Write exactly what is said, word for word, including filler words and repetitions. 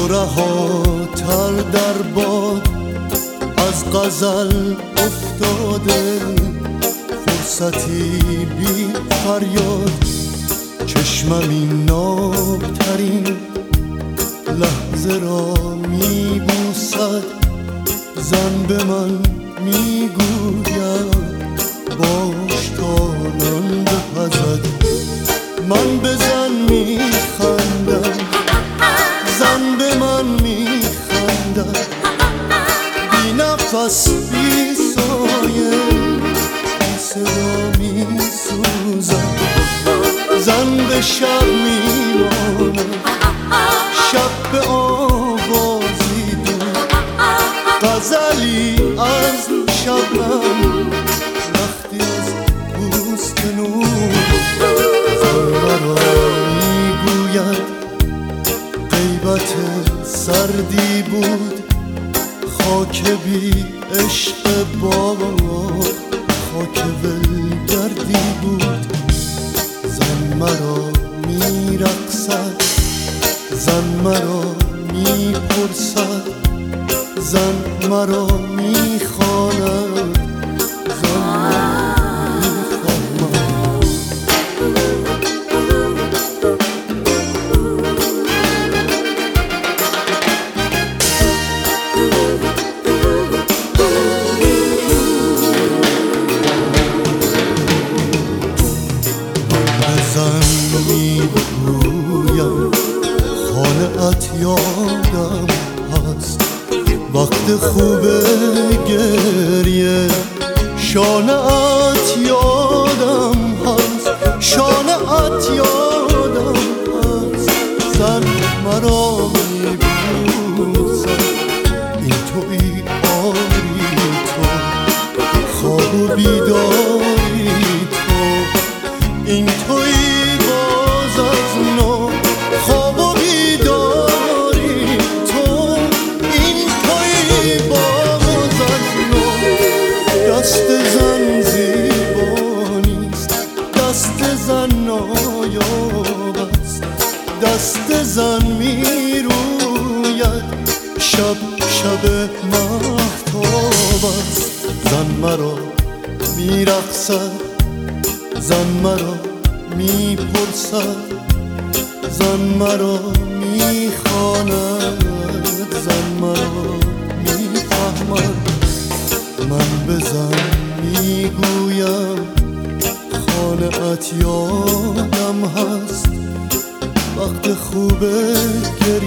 رهاتر در باد از غزل افتاده، فرصتی بی فریاد چشمم این نابترین لحظه را می بوسد. زن به من می گوید باش تا نان بپزد. من به زن می خندم، زن به من می خندد، بی نفس بی سایه بی صدا می سوزد. زن به شب می ماند، شب به آوازی دود، غزلی از شبنم وقتی از پوست نور. زن مرا می گوید غیبت سردی بود، خاک بی عشق بابا خاک ولگردی بود. زن مرا می رقصد، زن مرا می پرسد، زن مرا می خواند، زن مرا می خواند. زن می گویم خانه‌ات یادم هست، وقت خوب گریه شانه‌ات یادم هست، شانه‌ات یادم هست. زن مرا می بوسد، این تویی آری تو، خواب و بیداری تو، این تویی باز از نو، خواب و بیداری تو، این تویی باز از نو. دست زن زیبانیست، دست زن نایاب است، دست زن می روید شب شب مهتاب است. زن مرا می رقصد، زن مرا می پرسد، زن مرا می خواند، زن مرا می فهمد. من به زن می گویم خانه‌ات یادم هست، وقت خوب گریه